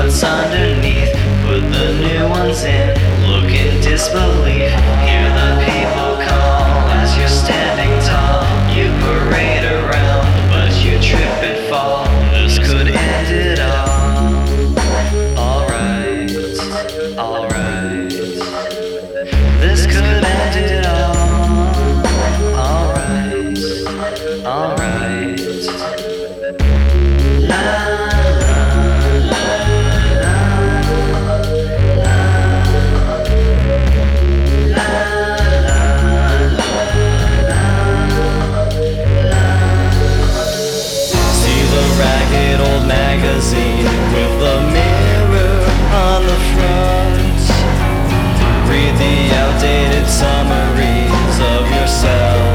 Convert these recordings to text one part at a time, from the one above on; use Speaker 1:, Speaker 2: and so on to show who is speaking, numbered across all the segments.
Speaker 1: what's underneath. Put the new ones in, look in disbelief. Hear the people call as you're standing tall. You parade around, but you trip and fall. This could end it all. Alright, alright. This could end it all. Alright, alright. Ragged old magazine with the mirror on the front. Read the outdated summaries of yourself.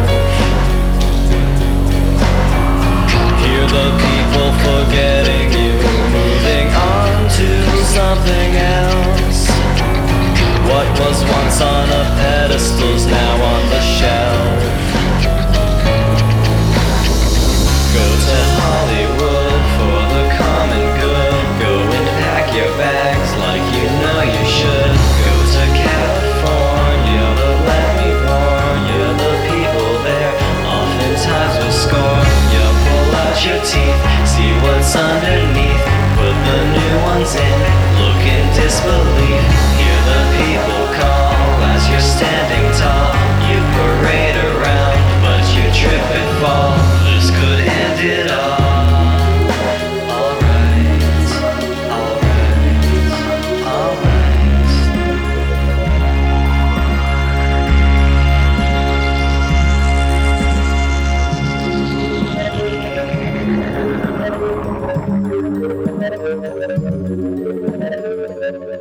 Speaker 1: Hear the people forgetting you, moving on to something else. What was once on a pedestal's now on the shelf. Go to Hollywood for the common good. Go and pack your bags like you know you should. Go to California, but let me warn you, the people there oftentimes will scorn you. Pull out your teeth, see what's underneath. Put the new ones in, look in disbelief. Hear the people call as you're standing tall. You parade around, but you trip and fall. This could end it all. Alright, alright, alright.